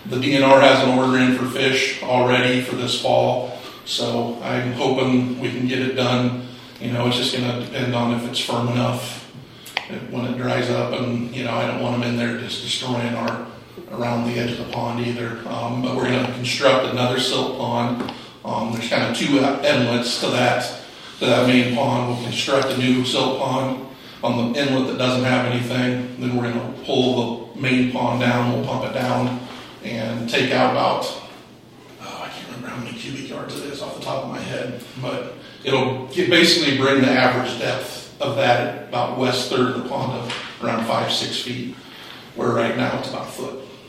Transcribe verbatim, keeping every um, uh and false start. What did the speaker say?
the D N R has an order in for fish already for this fall, so I'm hoping we can get it done. You know, it's just going to depend on if it's firm enough when it dries up, and you know, I don't want them in there just destroying our around the edge of the pond either. Um, but we're going to construct another silt pond. Um, there's kind of two inlets to that to that main pond. We'll construct a new silt pond on the inlet that doesn't have anything. Then we're going to pull the main pond down. We'll pump it down and take out about, oh, I can't remember how many cubic yards it is off the top of my head, but it'll get, basically bring the average depth of that at about west third of the pond of around five, six feet, where right now it's about a foot.